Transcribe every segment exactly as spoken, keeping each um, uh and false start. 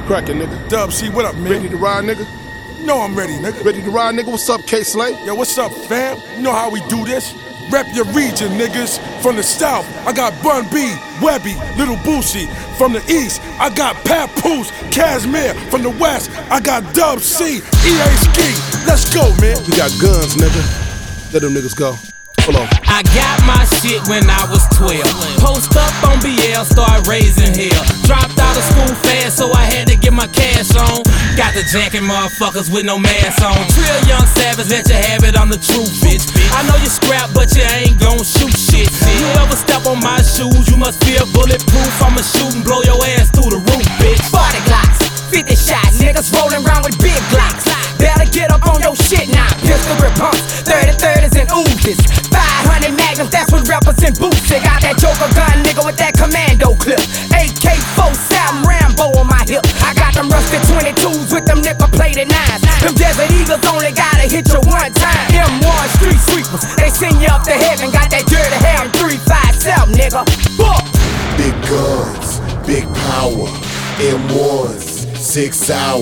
cracking, nigga? Dub C, what up, man? Ready to ride, nigga? You know I'm ready, nigga. Ready to ride, nigga? What's up, K-Slay? Yo, what's up, fam? You know how we do this. Rep your region, niggas. From the south, I got Bun B, Webby, Little Boosie. From the east, I got Papoose, Cashmere. From the west, I got Dub C, E A Ski. Let's go, man. We got guns, nigga. Let them niggas go. Hold on. I got my shit when I was twelve. Post up on B L, start raising hell. Dropped out of school fast, so I had to get my cash on. Got the jacking motherfuckers with no mask on. Trill young savage, let you have it, I'm the truth, bitch. I know you scrap, but you ain't gon' shoot shit. You ever step on my shoes, you must feel bulletproof. I'ma shoot and blow your ass through the roof, bitch. forty glocks, fifty shots, niggas rolling around with big glocks. Better get up on your shit now. Pistol grip pumps, thirty thirties and Uzis. five hundred magnums, that's what represent Boosie. Got that Joker gun, nigga, with that commando clip. A K forty-seven Rambo on my hip. I got them rusted twenty-twos with them nickel plated nines. Them Desert Eagles only gotta hit you one time. M one street sweepers, they send you up to heaven. Got that dirty hair in three five seven, nigga. Fuck. Big guns, big power, M ones, six hour.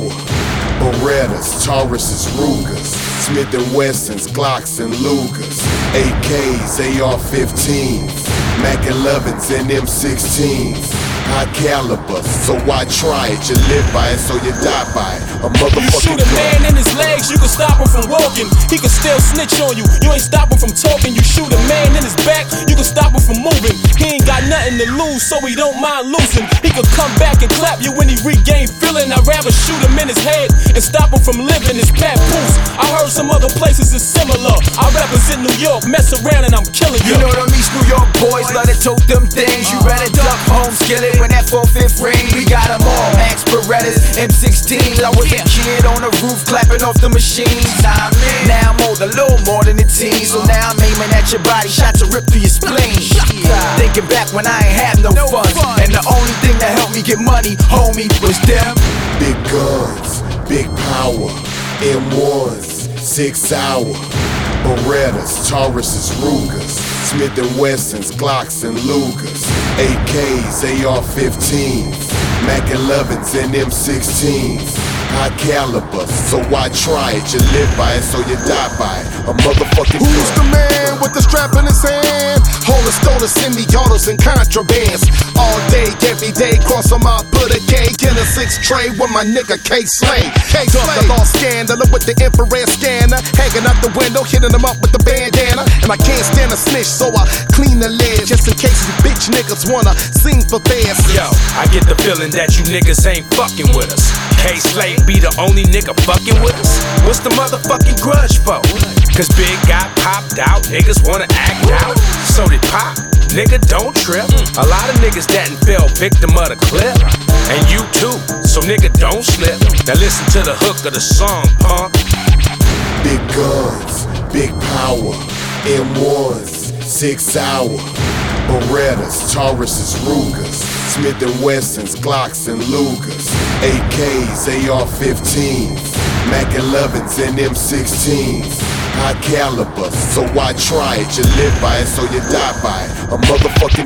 Berettas, Tauruses, Rugers, Smith and Wessons, Glocks and Lugers, A Ks, A R fifteens, Mac elevens and M sixteens. High caliber, so why try it? You live by it, so you die by it. A motherfucking You shoot a man in his legs, you can stop him from walking. He can still snitch on you, you ain't stop him from talking. You shoot a man in his back, you can stop him from moving. He ain't got nothing to lose, so he don't mind losing. He could come back and clap you when he regain feeling. I'd rather shoot him in his head and stop him from living. His Papoose, I heard some other places is similar. I represent New York, mess around and I'm killing you. You know them East New York boys love to tote them things. You better duck home, skillet when that four-fifth ring. We got them all, Max Berettas, M sixteens. I was a kid on the roof clapping off the machines. Now I'm in, now I'm old, a little more than a teen. So now I'm aiming at your body, shots to rip through your spleen. Thinking back when I ain't had no fun, and the only thing that helped me get money, homie, was them. Big guns, big power, M ones, six hour. Berettas, Tauruses, Rugers, Smith and Wessons, Glocks and Lugers, A Ks, A R fifteens, Mac elevens and M sixteens. High caliber, so why try it? You live by it, so you die by it. A motherfucking Who's the man with the strap in his hand? Holding stolen semi-autos and contrabands. All day, every day, cross on my put a K in a six tray with my nigga K-Slay. K-Slay, the lost scandaler with the infrared scanner. Hanging out the window, hitting him up with the bandana. And I can't stand a snitch, so I clean the lid just in case you bitch niggas wanna sing for fast. Yo, I get the feeling that you niggas ain't fucking with us. K-Slay be the only nigga fucking with us? What's the motherfucking grudge for? Cause Big got popped out, niggas wanna act out. So did Pop, nigga don't trip. A lot of niggas that fell victim of the clip. And you too, so nigga don't slip. Now listen to the hook of the song, punk. Big guns, big power, M ones, six hour. Berettas, Tauruses, Rugers, Smith and Wessons, Glocks and Lugers, A Ks, A R fifteens, Mac elevens and M sixteens. High caliber, so why try it? You live by it, so you die by it. A motherfucking